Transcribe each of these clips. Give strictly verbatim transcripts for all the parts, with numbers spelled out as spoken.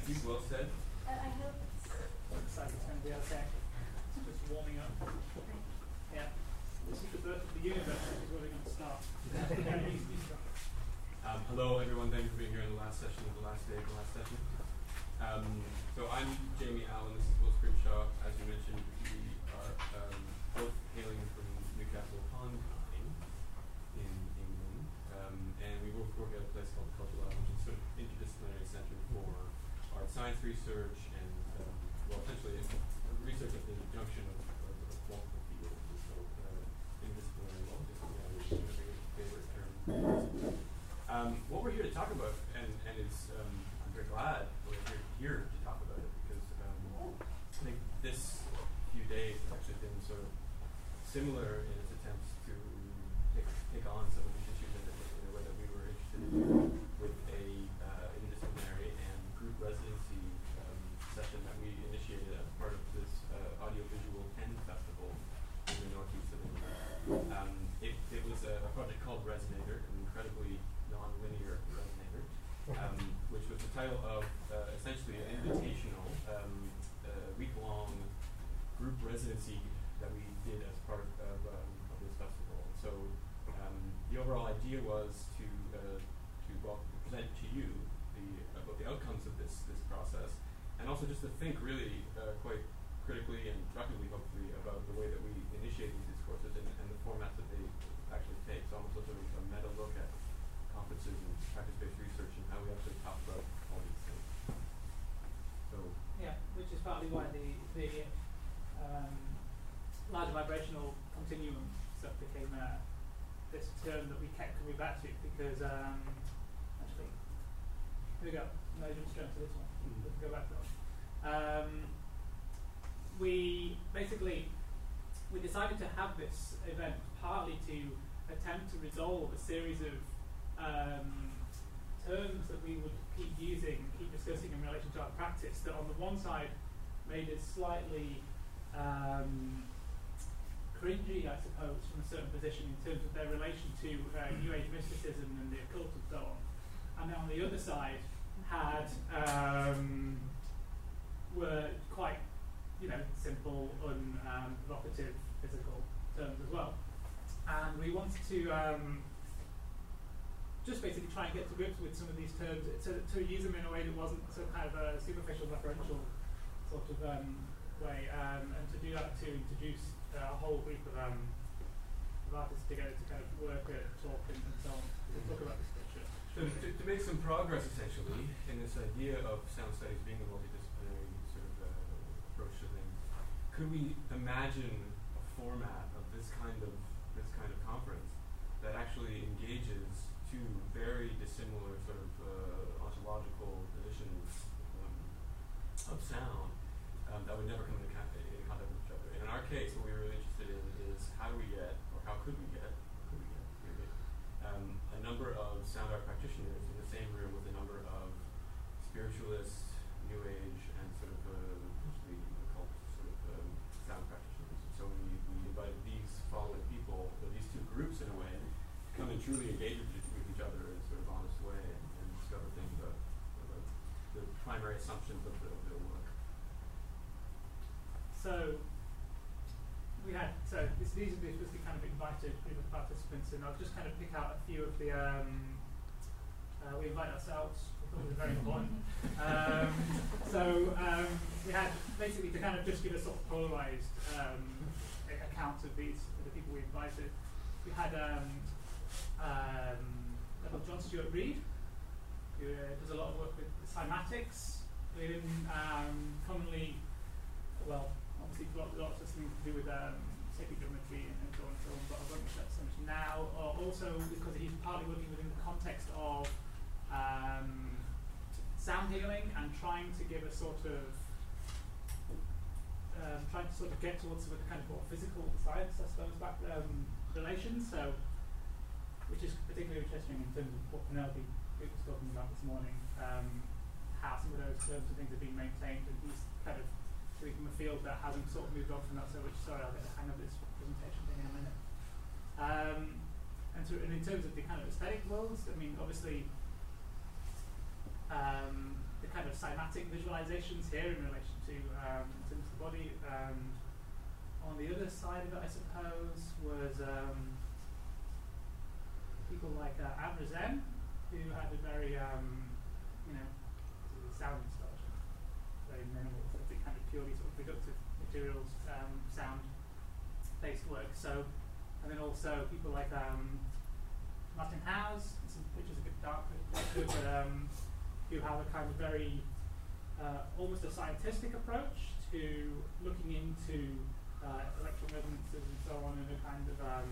Thank you. Well said. Uh, I hope it's... Looks like it's going to be okay. It's just warming up. Yeah. This is the birth of the universe, which is where we're going to start. um, hello, everyone. Thank you for being here in the last session of the last day of the last session. Um, so I'm Jamie Allen. This is Will Scrimshaw. As you mentioned, we are um, both hailing from Newcastle upon Tyne in England, um, and we both work at a place called the Cultural Lab, which is sort of interdisciplinary centre for art science research and, um, well, essentially research at the junction of, of, of multiple fields. So uh, interdisciplinary, multidisciplinary is one of my favorite terms. Um, what we're here to talk about, and, and it's, um, I'm very glad we're here, here to talk about it, because um, I think this few days have actually been sort of similar in its attempts to take, take on some of these issues in, in a way that we were interested in with a uh, interdisciplinary and group residency um, session that we initiated as part of this uh, Audiovisual Pen Festival in the northeast of England. Um, it, it was a, a project called Resonator, an incredibly non-linear resonator, um, which was the title of uh, essentially an invitational um, uh, week-long group residency that we did as part of, um, of this festival. So um, the overall idea was to uh, to well, present to you the about the outcomes of this this process, and also just to think really uh, quite critically and productively, hopefully, about the way that we initiate these discourses and, and the formats that they actually take. So almost a sort of a meta look at conferences and practice-based research and how we actually talk about all these things. So yeah, which is partly why the the um, large vibrational continuum stuff became uh, this term that we kept coming back to, because um, actually, here we go. No, just go to this one. Mm-hmm. Let's go back to that one. Um, we basically we decided to have this event partly to attempt to resolve a series of um, terms that we would keep using, keep discussing in relation to our practice, that on the one side made us slightly um, cringy, I suppose, from a certain position in terms of their relation to uh, New Age mysticism and the occult and so on. And then on the other side had um, were quite, you know, simple, unprovocative um, physical terms as well. And we wanted to um, just basically try and get to grips with some of these terms, to, to use them in a way that wasn't some kind of a superficial referential sort of um, way, um, and to do that to introduce uh, a whole group of, um, of artists together to kind of work and talk and, and so on, to talk about this culture. So to, to make some progress, essentially, in this idea of sound studies being a multidisciplinary sort of uh, approach to things, could we imagine a format of this kind of this kind of conference that actually engages two very dissimilar sort of uh, ontological editions um, of sound um, that would never come into con- in contact with each other? And in our case, what we were really interested in is how do we get, or how could we get, could we get, really, um, a number of sound art practitioners in the same room with a number of spiritualists, New Age, and sort of uh, potentially occult sort of um, sound practitioners. So we, we invited these following people, or these two groups in a way, to come and truly engage with, with each other in a sort of honest way and, and discover things about, about the primary assumptions of, the, of their work. So we had, so this, these are the kind of invited group of participants, and I'll just kind of pick out a few of the, um, uh, we invite ourselves, we thought it was very important. Um, so um, we had basically to kind of just give a sort of polarized um, account of these, of the people we invited. We had um, um, John Stuart Reid, who uh, does a lot of work with cymatics, who um, commonly, well, obviously got lots of things to do with um, sacred geometry and, and so on and so on, but I won't mention that so much now. Uh, also because he's partly working within the context of um, sound healing and trying to give a sort of, um, trying to sort of get towards some of the kind of more physical science, I suppose, back um, relations. So, which is particularly interesting in terms of what Penelope was talking about this morning, um, how some of those terms and things have been maintained, and he's kind of from a field that hasn't sort of moved on from that so much. Sorry, I'll get the hang of this presentation thing in a minute. Um, and, to, and in terms of the kind of aesthetic worlds, I mean, obviously, um, the kind of cymatic visualizations here in relation to um, in terms of the body. And on the other side of it, I suppose, was um, people like uh, Amra Zen, who had a very, um, you know, sound installation, very minimal, so I think kind of purely sort of reductive materials, um, sound-based work. So, and then also people like um, Martin Howes, which is a bit dark, but um, who have a kind of very, uh, almost a scientific approach to looking into uh, electron resonances and so on in a kind of, um,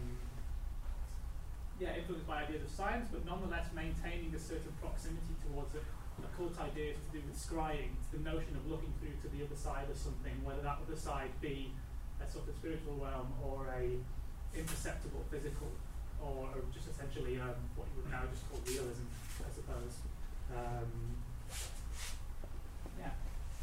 yeah, influenced by ideas of science, but nonetheless maintaining a certain proximity towards a, a cult idea to do with scrying, to the notion of looking through to the other side of something, whether that other side be a sort of spiritual realm or a imperceptible physical, or, or just essentially um, what you would now just call realism, I suppose. Um, yeah.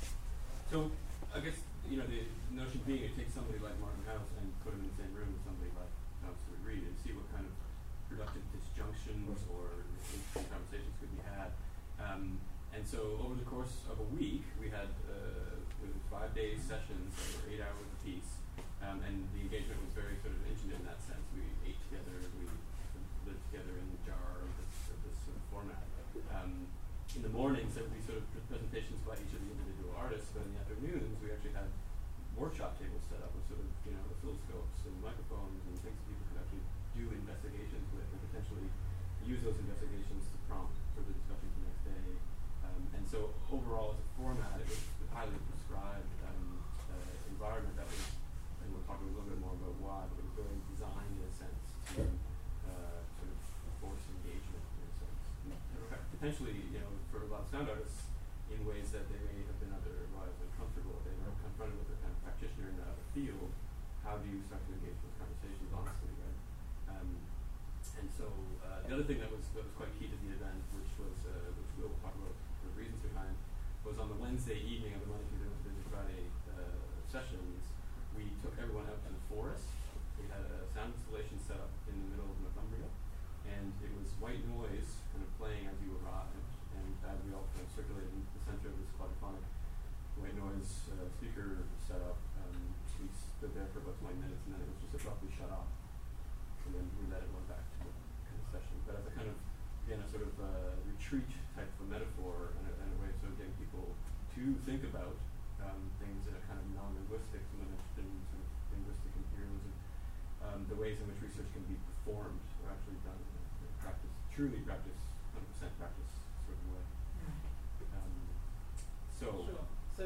So I guess, you know, the notion being it takes somebody like Martin Howes and put him in the same room with somebody like Howes Reed and see what kind of productive disjunctions or interesting conversations could be had. Um, and so over the course of a week, we had uh, five day sessions that were eight hours apiece, um, and the engagement was very sort of intimate in that sense. We ate together, we lived together in the jar of this, of this sort of format. Um, in the mornings, there would be sort of presentations by each of the individual artists, but in the afternoons, we actually had workshop tables set up with sort of, you know, oscilloscopes and microphones and things that people could actually do investigations with and potentially use those investigations to prompt for the discussions the next day. Um, and so overall, as a format, it was a highly prescribed um, uh, environment that was, and we'll talk a little bit more about why, but it was very designed in a sense to uh, sort of force engagement in a sense. Potentially, you know, for a lot of sound artists, in ways that they may have been otherwise uncomfortable. They were confronted with a kind of practitioner in the field. How do you start to engage those conversations honestly, right? Um, and so uh, the other thing that was that was quite key to the event, which was uh, which we'll talk about the reasons behind, was on the Wednesday evening of the Monday, Tuesday, Wednesday, Friday uh, sessions. We took everyone out to the forest. We had a sound installation set up in the middle of Northumbria, and it was white noise kind of playing as you arrived. And as we all kind of circulated into the center of this quadraphonic white noise uh, speaker setup, um, we stood there for about twenty minutes, and then it was just abruptly shut off. And then we let it run back to the kind of session. But as a kind of, again, a sort of uh, retreat type of a metaphor and a, and a way of sort of getting people to think about um, things in a kind of non-linguistic, someone interested in sort of linguistic imperialism, um, the ways in which research can be performed or actually done in a, in a practice, truly practice, one hundred percent practice sort of way. Um, so, sure. So,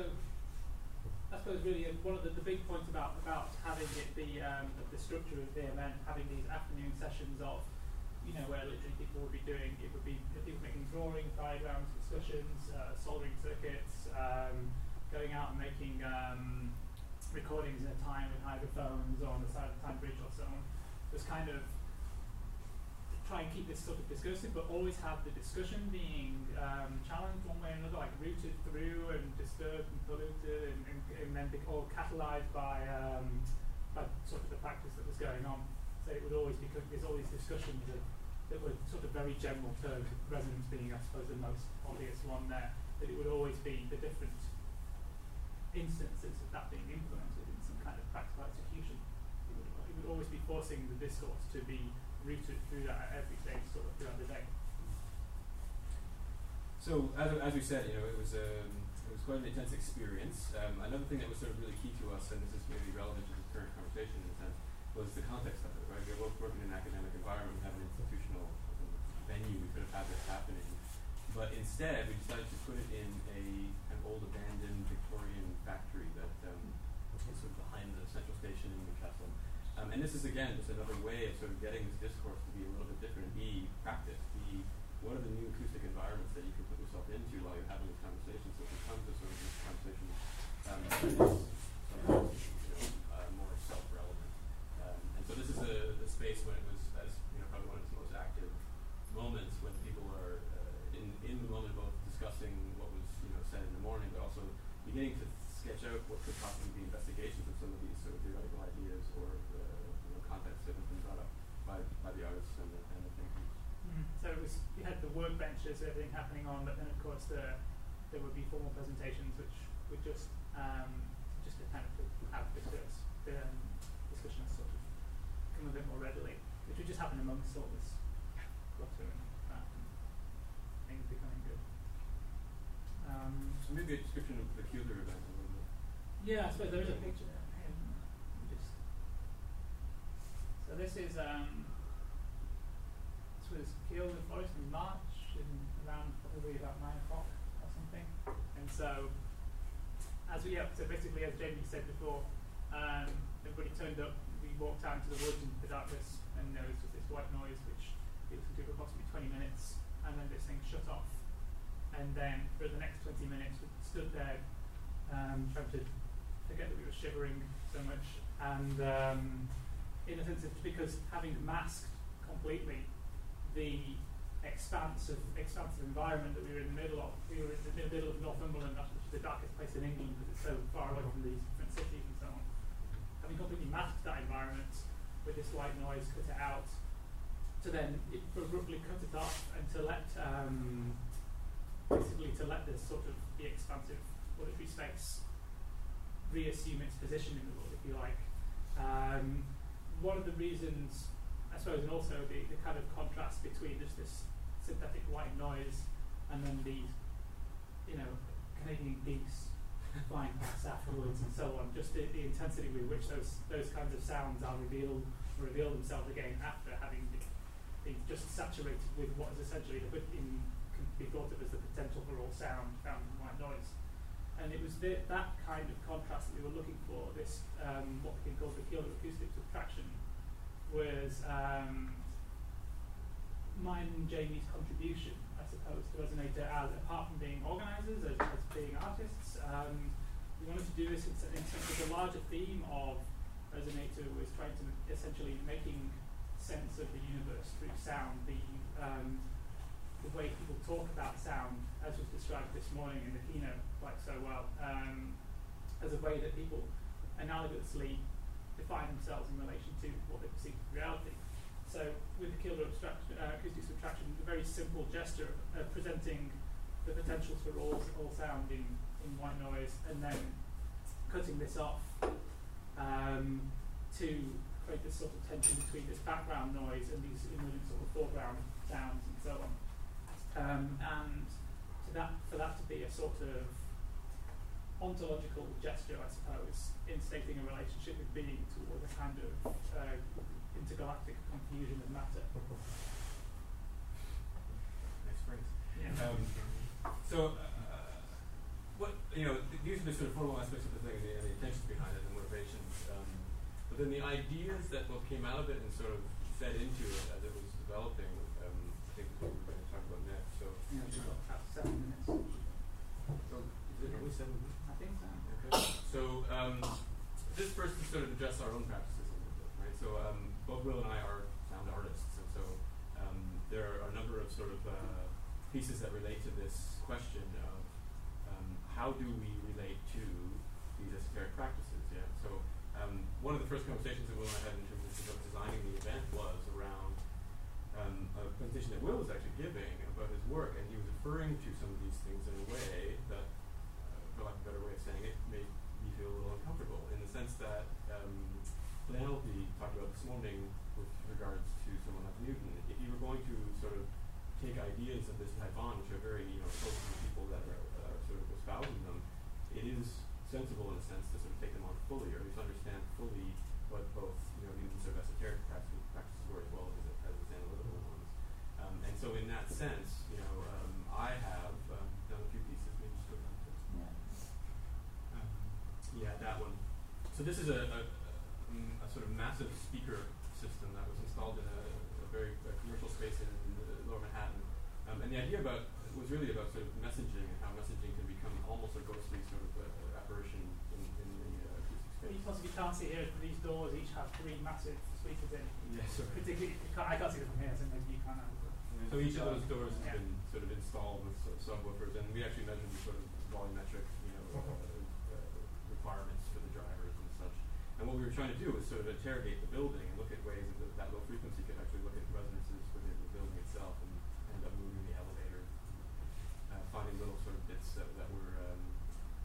I suppose really uh, one of the, the big points about about having it the um, the structure of the event, having these afternoon sessions of, you know, where literally people would be doing, it would be people making drawings, diagrams, discussions, uh, soldering circuits, um, going out and making um, recordings in a time with hydrophones or on the side of the Tyne Bridge or so on. Just kind of try and keep this sort of discursive, but always have the discussion being um, challenged one way or another, like rooted through and disturbed and polluted, and, and, and then be all catalyzed by um, by sort of the practice that was going on. So it would always be, there's all these discussions that, that were sort of very general terms, resonance being, I suppose, the most obvious one there, that it would always be the different instances of that being implemented in some kind of practical execution. It would, it would always be forcing the discourse to be rooted through that at every stage sort of throughout the day. So as, as we said, you know, it was um, it was quite an intense experience. Um, another thing that was sort of really key to us, and this is maybe relevant to the current conversation in a sense, was the context of it, right? We were both working in an academic environment, we have an institutional venue, we could have had this happening. But instead, we decided to put it in a an old abandoned Victorian factory that um, is sort of behind the central station in Newcastle. Um, and this is, again, just another way of sort of getting this discourse to be a little bit different, be practice, be what are the new acoustic environments that you can put yourself into while you're having these conversations, so it becomes a sort of this conversation um, that is sometimes, you know, uh, more self-relevant. Um, and so this is a, the space when it was, as you know, probably one of its most active moments when people are uh, in, in the moment both discussing what was, you know, said in the morning, but also beginning to sketch out what could possibly be investigations of some of these sort of theoretical ideas or uh, you know, concepts that have been brought up by, by the artists and the, and the thinkers. Mm. So it was, you had the workbenches, everything happening on, but then of course the there would be formal presentations which would just um, just to kind of have discuss, um, discussion sort of come a bit more readily, which would just happen amongst all this clutter and um, things becoming good. Um, So maybe a description of the Keeler event a little bit. yeah, I suppose there is a picture there. Hang on. Let me just so this is um, this was killed in Forest in March, in around probably about nine o'clock or something. And so, as we yeah, so basically, as Jamie said before, um, everybody turned up. We walked out into the woods into the darkness, and there was just this white noise, which it was took approximately twenty minutes, and then this thing shut off. And then for the next twenty minutes, we stood there, um, trying to forget that we were shivering so much, and um, in a sense, it's because having masked completely the expanse of expansive environment that we were in the middle of. We were in the middle of Northumberland, which is the darkest place in England because it's so far away from these different cities and so on. Having completely masked that environment with this white noise, cut it out, to then it abruptly cut it off and to let um, basically to let this sort of the expansive auditory space reassume its position in the world, if you like. Um, one of the reasons, I suppose, and also the, the kind of contrast between just this synthetic white noise and then these, you know, Canadian geese flying past afterwards and so on, just the, the intensity with which those those kinds of sounds are revealed reveal themselves again after having been, been just saturated with what is essentially the, in, can be thought of as the potential for all sound found in white noise. And it was the, that kind of contrast that we were looking for, this um, what we can call the Keeler acoustic subtraction, was um, mine and Jamie's contribution, I suppose, to Resonator, as apart from being organisers, as, as being artists. Um, we wanted to do this in, in sense of the larger theme of Resonator was trying to essentially making sense of the universe through sound, the um, the way people talk about sound, as was described this morning in the keynote quite so well, um, as a way that people analogously define themselves in relation to what they perceive as reality. So with the Keeler abstraction, uh, acoustic subtraction, a very simple gesture of presenting the potentials for all, all sound in, in white noise, and then cutting this off um, to create this sort of tension between this background noise and these emergent sort of foreground sounds and so on. Um, and to that, for that to be a sort of ontological gesture, I suppose, in stating a relationship with being toward a kind of uh, intergalactic confusion of matter. Nice phrase. Yeah. Um, so, uh, what you know, th- these are the sort of formal aspects of the thing, the, the intentions behind it, the motivations. Um, but then the ideas that what came out of it and sort of fed into it as it was developing, um, I think is what we're going to talk about next. So, Yeah, we've got about seven minutes. so is it only seven minutes? I think so. Okay. So um, this first to sort of address our own practices a little bit, right? So um, both Will and I are sound artists, and so um, there are a number of sort of uh, pieces that relate to this question of um, how do we relate to these esoteric practices? Yeah. So um, one of the first conversations that Will and I had in terms of designing the event was around um, a presentation that Will was actually giving about his work, and he was referring to some of these things in a way that, for lack of a better way of saying it, made me feel a little uncomfortable, in the sense that um, Penelope talked about this morning with regards to someone like Newton. If you were going to sort of take ideas of this type on, which are very, you know, close to the people that are, uh, sort of espousing them, it is sensible in a sense to sort of take them on fully, or at least understand fully what both, you know, Newton's sort of esoteric practices, practices were as well as, as his analytical ones. Um, and so in that sense, you know, um, I have um, done a few pieces, maybe just go down to Yeah. Um, yeah, that one. So this is a, a, um, a sort of massive speaker system that was installed in a, a very a commercial space in uh, Lower Manhattan. Um, and the idea about was really about sort of messaging and how messaging can become almost a ghostly sort of uh, apparition in, in the uh, acoustic space. You possibly can't see here, but these doors each have three massive speakers in. Yeah, so, Particularly, you can't, I can't see them from here, so maybe you can't have it. so each of those doors has Yeah. been sort of installed with sort of subwoofers, and we actually measured the sort of volumetric, you know, uh, uh, requirements for the drivers and such. And what we were trying to do was sort of interrogate the building and look at ways that the, that low frequency could actually look at resonances within the building itself and end up moving the elevator, uh, finding little sort of bits that, that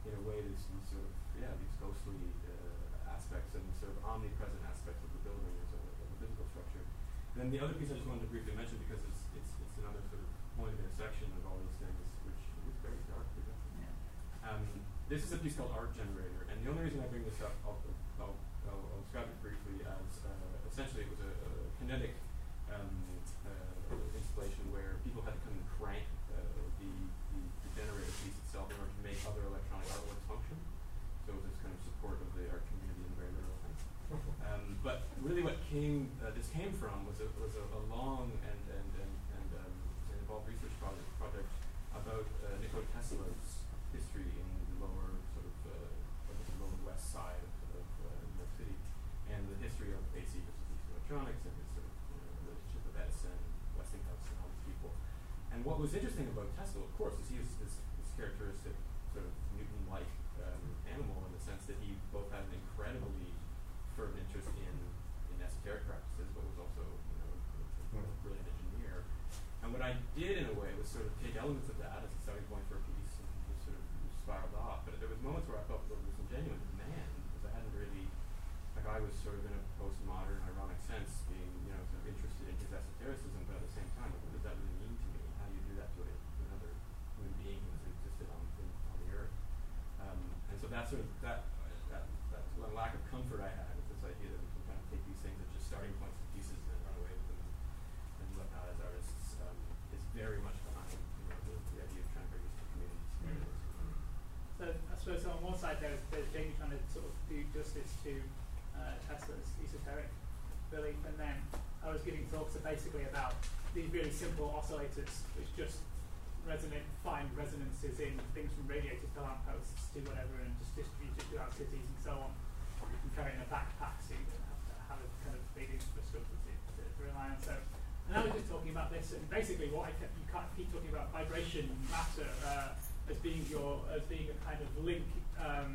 in a way these, these sort of yeah these ghostly uh, aspects and sort of omnipresent aspects of the building as a, as a physical structure. And then the other piece I just wanted to briefly mention, because it's it's, it's another sort of point of intersection of all these things, which is very dark. Yeah. Um, this is a piece called Art Generator, and the only reason I bring this up, I'll, I'll, I'll, I'll describe it briefly as uh, essentially it was a, a kinetic um, uh, installation where people had to come and crank uh, the, the, the generator piece itself in order to make other electronic artworks function. So it was this kind of support of the art community in a very literal sense. Um, but really what came, uh, this came from was a, was a, a long and, and, and, and um, involved research project, project about uh, Nikola Tesla's history in the lower sort of uh, the lower west side of, of uh, New York City, and the history of A C versus electronics and his sort of you know, relationship with Edison, Westinghouse, and all these people. And what was interesting about Tesla, of course, is he was this, this characteristic sort of Newton-like um, animal in the sense that he both had an incredibly firm interest in, in esoteric practices, but was also you know a, a brilliant engineer. And what I did in a way was sort of take elements of that as a starting point for a piece and just sort of spiraled off. But there was moments where I felt there was some genuine demand because I hadn't really, like I was sort of in a postmodern, ironic sense, being you know sort of interested in his esotericism, but at the same time, like, what does that really mean to me? How do you do that to, a, to another human being who's existed on in, on the earth? Um, and so that sort of that that that lack of comfort I had with this idea that we can kind of take these things as just starting points of pieces and then run away with them and whatnot as artists um, is very much behind you know, the, the idea of trying to bring these two communities together. Mm-hmm. So I suppose on one side there's, there's Jamie trying to sort of do justice to uh, Tesla's esoteric belief, and then I was giving talks are basically about these really simple oscillators which just resonate, find resonances in things from radiators to lampposts to whatever, and just distribute it throughout cities and so on. You can carry in a backpack, so you don't have to have a kind of big infrastructure to, to, to rely on. So, and I was just talking about this, and basically what I kept, you can't keep talking about vibration matter uh, as being your as being a kind of link. Um,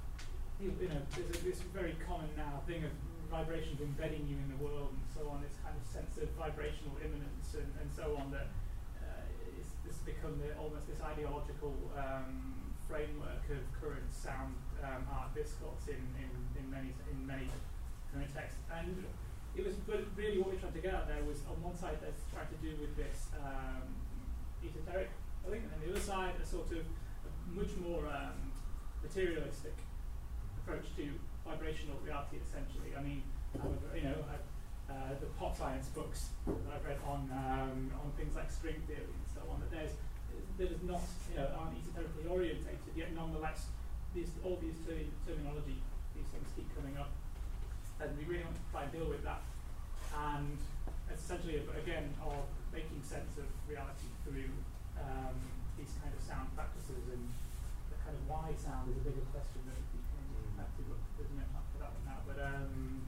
you, you know, there's a, this very common now thing of vibrations embedding you in the world and so on. This kind of sense of vibrational immanence and, and so on that uh, is this has become the, almost this ideological um, framework of current sound um, art discourse in, in, in many in many current texts. And it was, but really what we're trying to get at there was on one side there's trying to do with this um, esoteric thing, and on the other side a sort of a much more um, materialistic approach to vibrational reality. Essentially, I mean, however, you know, I, uh, the pop science books that I've read on um, on things like string theory and so on, that there's there's not you know aren't esoterically orientated, yet nonetheless these all these ter- terminology these things keep coming up. And we really want to try and deal with that, and it's essentially again of making sense of reality through um, these kind of sound practices, and the kind of why sound is a bigger question that we can have to, but there's no time for that one now. But um,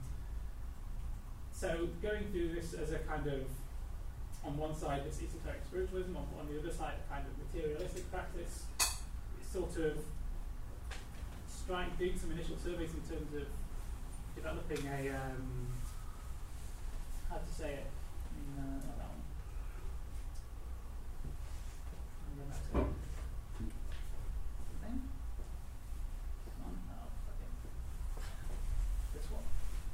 so going through this as a kind of on one side this esoteric spiritualism, on, on the other side a kind of materialistic practice, it's sort of trying doing some initial surveys in terms of developing a, um, how to say it, in, uh, not that one. And then that's it. Something? Come on, oh, fucking. This one.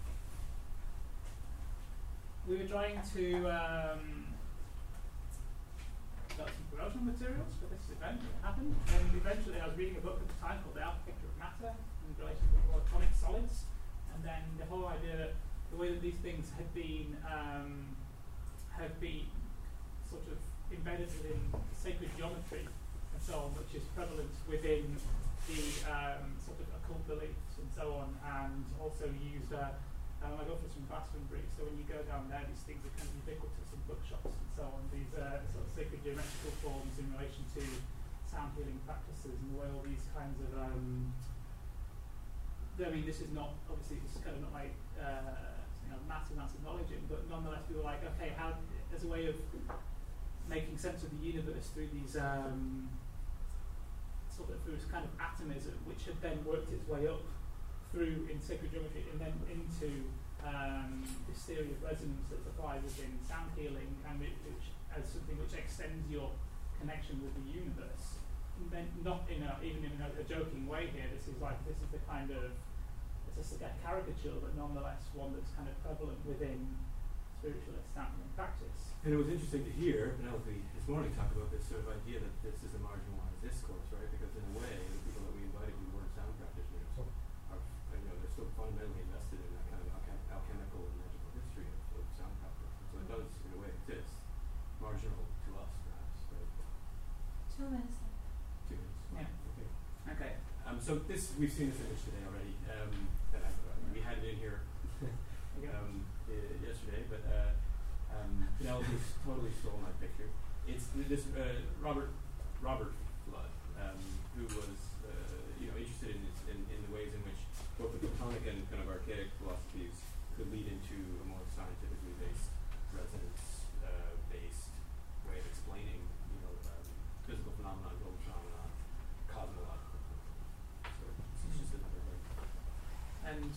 We were trying to um, develop some promotional materials for this event that happened, and eventually I was reading a book at the time called The Architecture of Matter in relation to electronic solids. And then the whole idea that the way that these things had been um, have been sort of embedded within sacred geometry and so on, which is prevalent within the um, sort of occult beliefs and so on, and also used. Uh, um, I go for some Glastonbury, so when you go down there, these things are kind of ubiquitous in bookshops and so on. These uh, sort of sacred geometrical forms in relation to sound healing practices and the way all these kinds of um, I mean, this is not, obviously, it's kind of not like, uh, you know, massive amounts of knowledge in, but nonetheless, we were like, okay, how, as a way of making sense of the universe through these, um, sort of, through this kind of atomism, which had then worked its way up through in sacred geometry and then into um, this theory of resonance that's applied within sound healing, and which, which as something which extends your connection with the universe. And then not in a, even in a, a joking way here. This is like this is the kind of it's just a caricature, but nonetheless one that's kind of prevalent within spiritualist sampling practice. And it was interesting to hear Penelope this morning talk about this sort of idea that this is a marginalized discourse, right? Because in a way, the people that we invited who weren't sound practitioners are, you know, they're still fundamentally invested in that kind of alchem- alchemical and magical history of, of sound practice. So it does, in a way, exist, marginal to us, perhaps. Right? Two minutes. Two minutes. Yeah. Okay. Okay. Um, so this we've seen this image today already. Um, that I, uh, we had it in here um, uh, yesterday, but uh, um, Penelope's totally stole my picture. It's this uh, Robert Robert Flood, um, who was uh, you know interested in, this, in in the ways in which both the Platonic and kind of archaic philosophies could lead into a more scientifically based, resonance uh, based way of explaining you know um, physical phenomena, global phenomena, cosmological. So it's just another way. And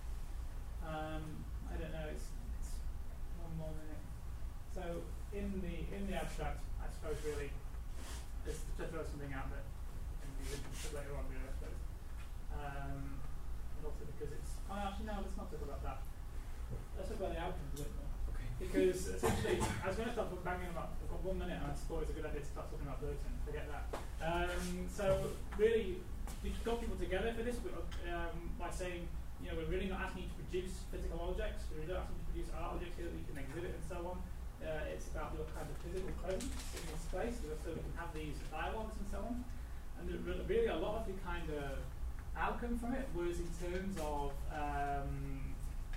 um, I don't know. It's, it's one more minute. So in the in the abstract, I suppose really, just to throw something out that can be written later on, really, I suppose. Um, and also because it's. Oh, actually, no. Let's not talk about that. Let's talk about the outcomes a bit more. Okay. Because essentially, I was going to start banging about. I've got one minute, and I thought it was a good idea to start talking about Burton. Forget that. Um, so really, we've got people together for this um, by saying, you know, we're really not asking you to produce physical objects. We're really not asking you to produce art objects here that we can exhibit and so on. Uh, it's about your kind of physical presence in this space, so we can have these dialogues and so on. And the, really, a lot of the kind of outcome from it was in terms of, um,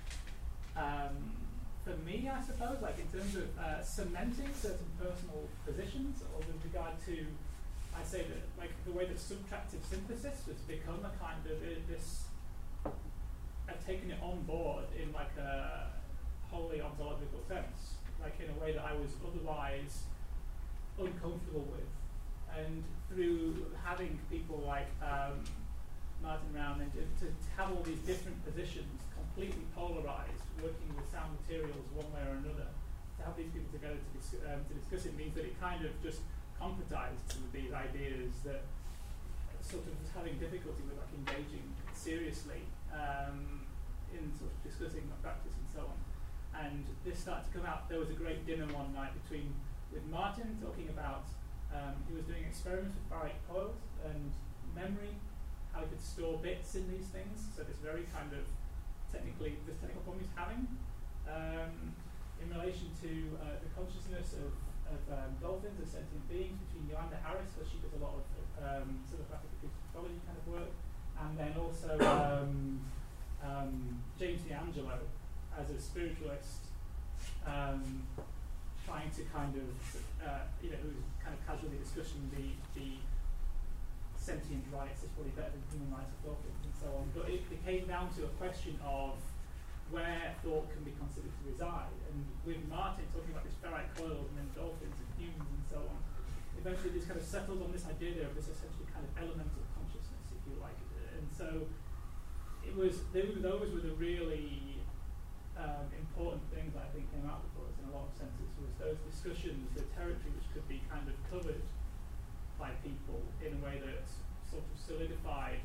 um, for me, I suppose, like in terms of uh, cementing certain personal positions, or with regard to, I say that, like the way that subtractive synthesis has become a kind of uh, this. I've taken it on board in like a wholly ontological sense, like in a way that I was otherwise uncomfortable with. And through having people like um, Martin Round and to, to have all these different positions completely polarized, working with sound materials one way or another, to have these people together to, dis- um, to discuss it means that it kind of just concretized some of these ideas that sort of was having difficulty with like engaging seriously um, in sort of discussing my practice and so on. And this started to come out. There was a great dinner one night between with Martin talking about um, he was doing experiments with barite coils and memory, how he could store bits in these things. So this very kind of technically this technical problem he's having um, in relation to uh, the consciousness of, of um, dolphins as sentient beings, between Yolanda Harris, because she does a lot of um, philosophic psychology kind of work, and then also um, um, James D'Angelo as a spiritualist, um, trying to kind of, uh, you know, who's kind of casually discussing the, the sentient rights is probably better than human rights of dolphins and so on. But it, it came down to a question of where thought can be considered to reside. And with Martin talking about these ferrite coils and then dolphins and humans and so on, eventually this kind of settled on this idea there of this essentially kind of elemental consciousness, if you like. And so it was, those, those were the really um, important things that I think came out for us in a lot of senses, was those discussions, the territory which could be kind of covered by people in a way that sort of solidified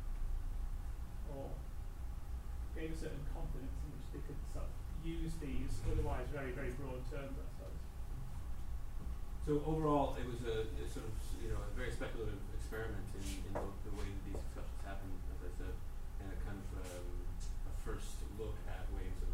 or gave a certain confidence in which they could sort of use these otherwise very, very broad terms, I suppose. So overall, it was a, a sort of, you know, a very speculative experiment in, in both the way that these discussions happen, as I said, and a kind of um, a first look at ways of